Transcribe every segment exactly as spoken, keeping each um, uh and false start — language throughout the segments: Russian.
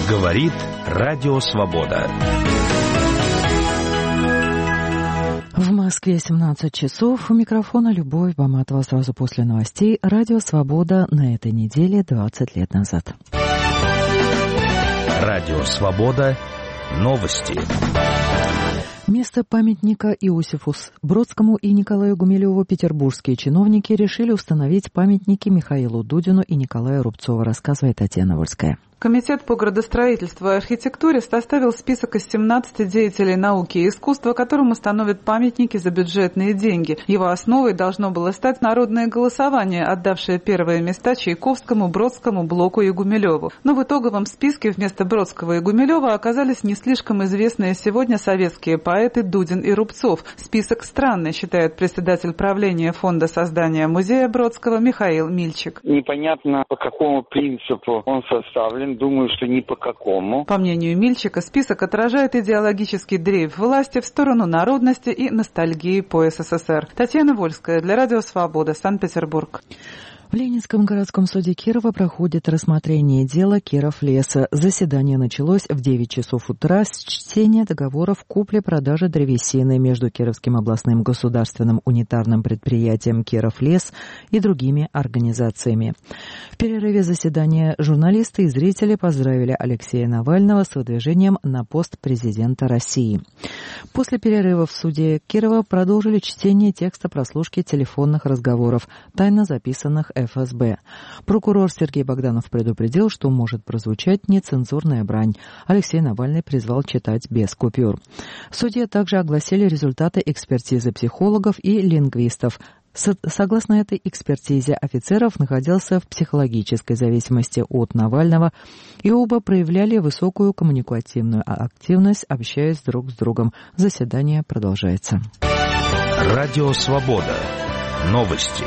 Говорит Радио Свобода. В Москве семнадцать часов. У микрофона Любовь Баматова. Сразу после новостей. Радио Свобода на этой неделе двадцать лет назад. Радио Свобода. Новости. Вместо памятника Иосифу Бродскому и Николаю Гумилеву петербургские чиновники решили установить памятники Михаилу Дудину и Николаю Рубцову, рассказывает Татьяна Вольская. Комитет по градостроительству и архитектуре составил список из семнадцати деятелей науки и искусства, которым установят памятники за бюджетные деньги. Его основой должно было стать народное голосование, отдавшее первые места Чайковскому, Бродскому, Блоку и Гумилеву. Но в итоговом списке вместо Бродского и Гумилева оказались не слишком известные сегодня советские поэты Дудин и Рубцов. Список странный, считает председатель правления фонда создания музея Бродского Михаил Мильчик. Непонятно, по какому принципу он составлен. Думаю, что ни по какому. По мнению Мильчика, список отражает идеологический дрейф власти в сторону народности и ностальгии по СССР. Татьяна Вольская для Радио Свобода, Санкт-Петербург. В Ленинском городском суде Кирова проходит рассмотрение дела Киров-Леса. Заседание началось в девять часов утра с чтения договоров купли-продажи древесины между Кировским областным государственным унитарным предприятием Киров-Лес и другими организациями. В перерыве заседания журналисты и зрители поздравили Алексея Навального с выдвижением на пост президента России. После перерыва в суде Кирова продолжили чтение текста прослушки телефонных разговоров, тайно записанных эф эс бэ. Прокурор Сергей Богданов предупредил, что может прозвучать нецензурная брань. Алексей Навальный призвал читать без купюр. В суде также огласили результаты экспертизы психологов и лингвистов. Согласно этой экспертизе, офицеров находился в психологической зависимости от Навального, и оба проявляли высокую коммуникативную активность, общаясь друг с другом. Заседание продолжается. Радио Свобода. Новости.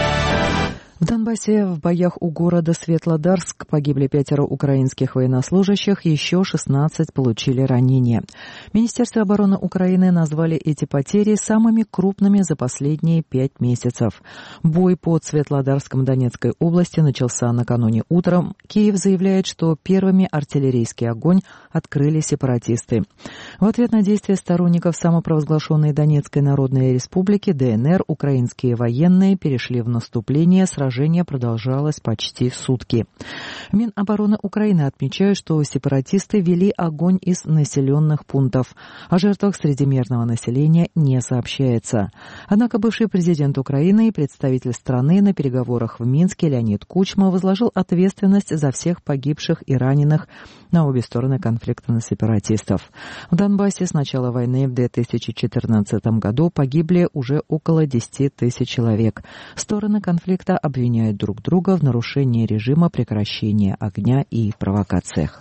В Донбассе в боях у города Светлодарск погибли пятеро украинских военнослужащих, еще шестнадцать получили ранения. Министерство обороны Украины назвали эти потери самыми крупными за последние пять месяцев. Бой под Светлодарском Донецкой области начался накануне утром. Киев заявляет, что первыми артиллерийский огонь открыли сепаратисты. В ответ на действия сторонников самопровозглашенной Донецкой Народной Республики дэ эн эр украинские военные перешли в наступление. Сражение продолжалось почти сутки. Минобороны Украины отмечают, что сепаратисты вели огонь из населенных пунктов. О жертвах среди мирного населения не сообщается. Однако бывший президент Украины и представитель страны на переговорах в Минске Леонид Кучма возложил ответственность за всех погибших и раненых на обе стороны конфликта на сепаратистов. В Донбассе с начала войны в две тысячи четырнадцатом году погибли уже около десяти тысяч человек. Стороны конфликта обвиняют друг друга в нарушении режима прекращения огня и провокациях.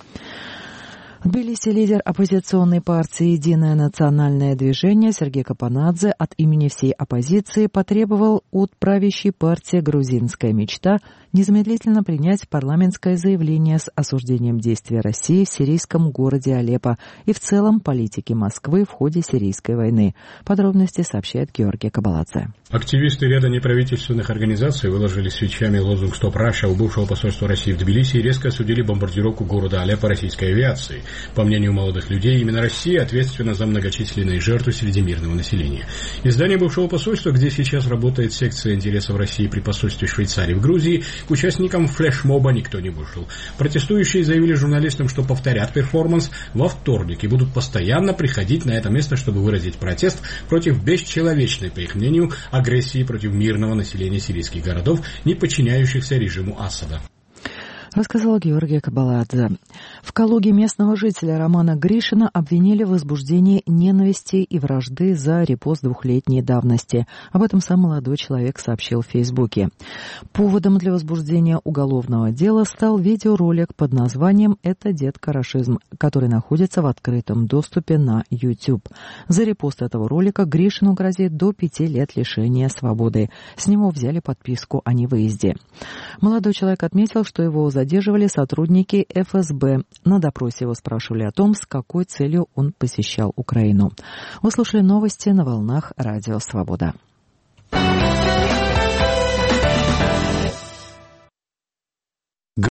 В Тбилиси лидер оппозиционной партии «Единое национальное движение» Сергей Капанадзе от имени всей оппозиции потребовал от правящей партии «Грузинская мечта» незамедлительно принять парламентское заявление с осуждением действий России в сирийском городе Алеппо и в целом политики Москвы в ходе сирийской войны. Подробности сообщает Георгий Кабаладзе. Активисты ряда неправительственных организаций выложили свечами лозунг «Стоп Раша» у бывшего посольства России в Тбилиси и резко осудили бомбардировку города Алеппо российской авиации. По мнению молодых людей, именно Россия ответственна за многочисленные жертвы среди мирного населения. Из здания бывшего посольства, где сейчас работает секция интересов России при посольстве Швейцарии в Грузии, к участникам флешмоба никто не вышел. Протестующие заявили журналистам, что повторят перформанс во вторник и будут постоянно приходить на это место, чтобы выразить протест против бесчеловечной, по их мнению, агрессии против мирного населения сирийских городов, не подчиняющихся режиму Асада. Рассказала Георгия Кабаладзе. В Калуге местного жителя Романа Гришина обвинили в возбуждении ненависти и вражды за репост двухлетней давности. Об этом сам молодой человек сообщил в Фейсбуке. Поводом для возбуждения уголовного дела стал видеоролик под названием «Это дед-карашизм», который находится в открытом доступе на YouTube. За репост этого ролика Гришину грозит до пяти лет лишения свободы. С него взяли подписку о невыезде. Молодой человек отметил, что его задерживали сотрудники эф эс бэ. На допросе его спрашивали о том, с какой целью он посещал Украину. Вы слушали новости на волнах Радио Свобода.